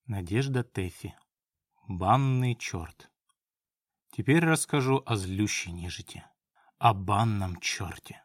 Надежда Тэффи. Банный черт. Теперь расскажу о злющей нежити, о банном черте.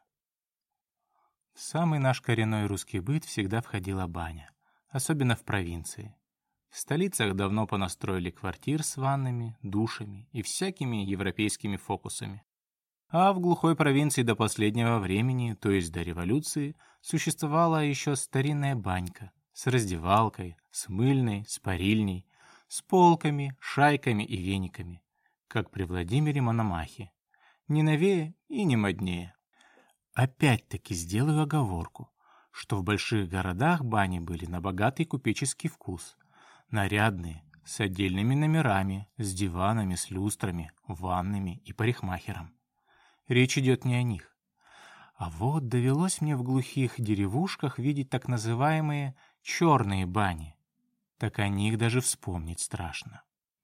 В самый наш коренной русский быт всегда входила баня, особенно в провинции. В столицах давно понастроили квартир с ваннами, душами и всякими европейскими фокусами. А в глухой провинции до последнего времени, то есть до революции, существовала еще старинная банька с раздевалкой, с мыльной, с парильней, с полками, шайками и вениками, как при Владимире Мономахе. Не новее и не моднее. Опять-таки сделаю оговорку, что в больших городах бани были на богатый купеческий вкус, нарядные, с отдельными номерами, с диванами, с люстрами, ваннами и парикмахером. Речь идет не о них. А вот довелось мне в глухих деревушках видеть так называемые черные бани. Так о них даже вспомнить страшно.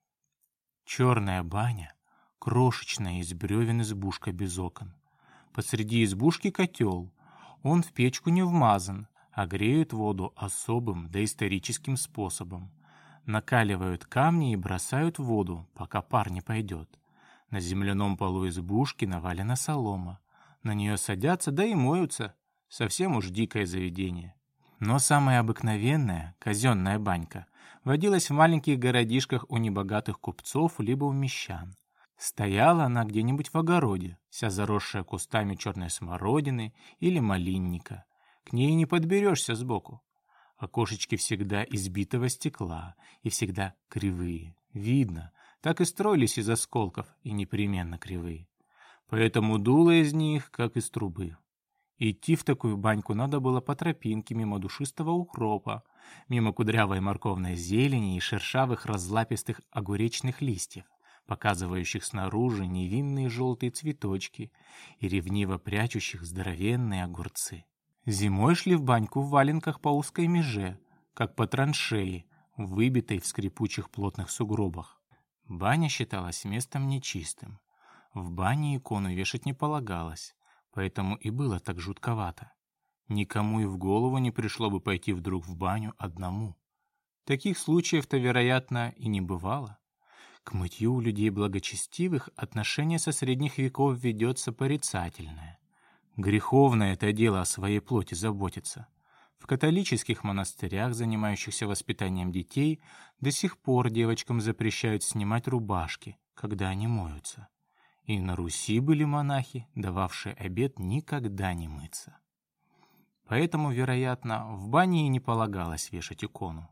Черная баня — крошечная из бревен избушка без окон. Посреди избушки котел. Он в печку не вмазан, а греют воду особым доисторическим способом. Накаливают камни и бросают в воду, пока пар не пойдет. На земляном полу избушки навалена солома. На нее садятся, да и моются. Совсем уж дикое заведение. Но самая обыкновенная, казенная банька, водилась в маленьких городишках у небогатых купцов либо у мещан. Стояла она где-нибудь в огороде, вся заросшая кустами черной смородины или малинника. К ней не подберешься сбоку. Окошечки всегда из битого стекла и всегда кривые. Видно, так и строились из осколков и непременно кривые. Поэтому дуло из них, как из трубы. Идти в такую баньку надо было по тропинке мимо душистого укропа, мимо кудрявой морковной зелени и шершавых разлапистых огуречных листьев, показывающих снаружи невинные желтые цветочки и ревниво прячущих здоровенные огурцы. Зимой шли в баньку в валенках по узкой меже, как по траншеи, выбитой в скрипучих плотных сугробах. Баня считалась местом нечистым. В бане икону вешать не полагалось, поэтому и было так жутковато. Никому и в голову не пришло бы пойти вдруг в баню одному. Таких случаев-то, вероятно, и не бывало. К мытью у людей благочестивых отношение со средних веков ведется порицательное. Греховное это дело о своей плоти заботиться. В католических монастырях, занимающихся воспитанием детей, до сих пор девочкам запрещают снимать рубашки, когда они моются. И на Руси были монахи, дававшие обет никогда не мыться. Поэтому, вероятно, в бане и не полагалось вешать икону.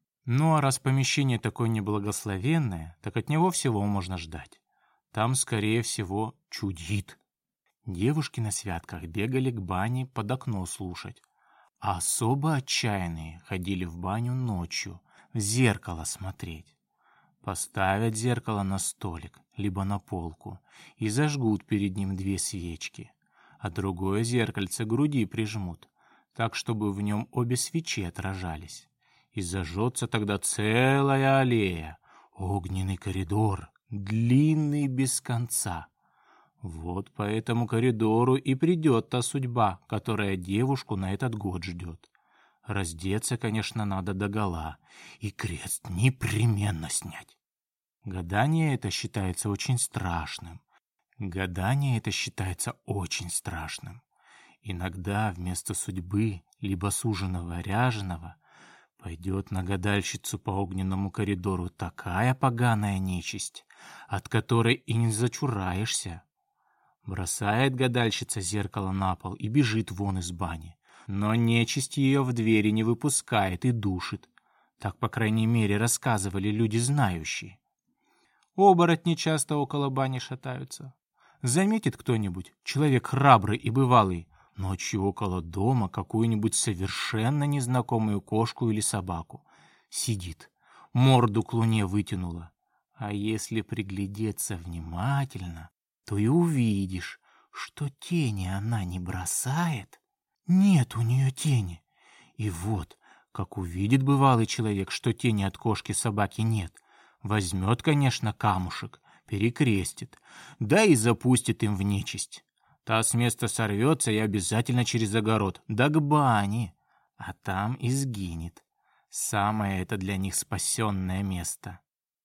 Ну а раз помещение такое неблагословенное, так от него всего можно ждать. Там, скорее всего, чудит. Девушки на святках бегали к бане под окно слушать, а особо отчаянные ходили в баню ночью, в зеркало смотреть. Поставят зеркало на столик, либо на полку, и зажгут перед ним 2 свечки, а другое зеркальце к груди прижмут, так, чтобы в нем обе свечи отражались. И зажжется тогда целая аллея, огненный коридор, длинный без конца. Вот по этому коридору и придет та судьба, которая девушку на этот год ждет. Раздеться, конечно, надо догола, и крест непременно снять. Гадание это считается очень страшным. Иногда вместо судьбы, либо суженого ряженого, пойдет на гадальщицу по огненному коридору такая поганая нечисть, от которой и не зачураешься. Бросает гадальщица зеркало на пол и бежит вон из бани. Но нечисть ее в двери не выпускает и душит. Так, по крайней мере, рассказывали люди знающие. Оборотни часто около бани шатаются. Заметит кто-нибудь, человек храбрый и бывалый, ночью около дома какую-нибудь совершенно незнакомую кошку или собаку. Сидит, морду к луне вытянула. А если приглядеться внимательно, то и увидишь, что тени она не бросает. Нет у нее тени. И вот, как увидит бывалый человек, что тени от кошки-собаки нет, возьмет, конечно, камушек, перекрестит, да и запустит им в нечисть. Та с места сорвется и обязательно через огород, да к бане, а там и сгинет. Самое это для них спасенное место.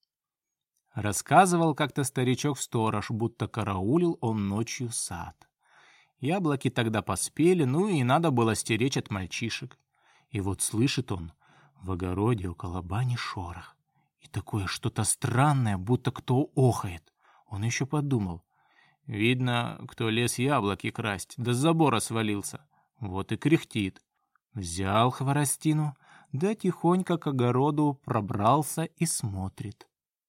Рассказывал как-то старичок-сторож, будто караулил он ночью сад. Яблоки тогда поспели, ну и надо было стеречь от мальчишек. И вот слышит он в огороде около бани шорох. И такое что-то странное, будто кто охает. Он еще подумал. Видно, кто лез яблоки красть, да с забора свалился. Вот и кряхтит. Взял хворостину, да тихонько к огороду пробрался и смотрит.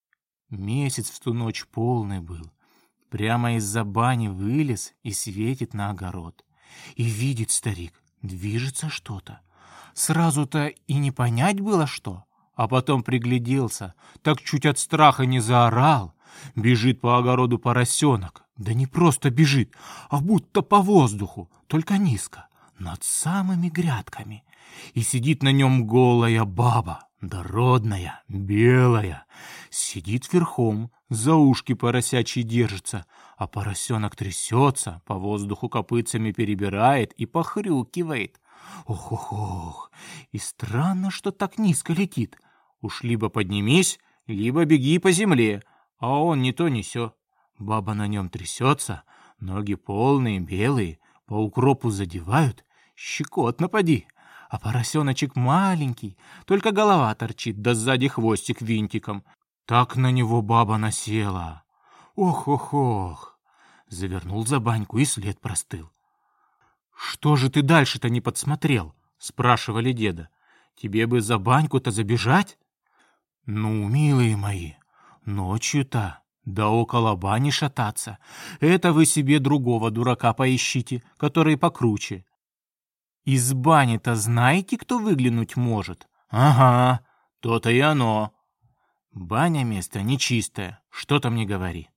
Месяц в ту ночь полный был. Прямо из-за бани вылез и светит на огород. И видит старик, движется что-то. Сразу-то и не понять было, что. А потом пригляделся, так чуть от страха не заорал. Бежит по огороду поросенок. Да не просто бежит, а будто по воздуху, только низко, над самыми грядками. И сидит на нем голая баба, дородная, белая. Сидит верхом, за ушки поросячьи держится, а поросенок трясется, по воздуху копытцами перебирает и похрюкивает. Ох-ох-ох, и странно, что так низко летит. Уж либо поднимись, либо беги по земле, а он ни то ни сё. Баба на нем трясется, ноги полные, белые, по укропу задевают, щекотно поди. А поросеночек маленький, только голова торчит, да сзади хвостик винтиком. Так на него баба насела. Ох-ох-ох. Завернул за баньку, и след простыл. «Что же ты дальше-то не подсмотрел?» — спрашивали деда. «Тебе бы за баньку-то забежать?» «Ну, милые мои, ночью-то да около бани шататься. Это вы себе другого дурака поищите, который покруче. Из бани-то знаете, кто выглянуть может? Ага, то-то и оно. Баня место нечистое, что-то мне говори».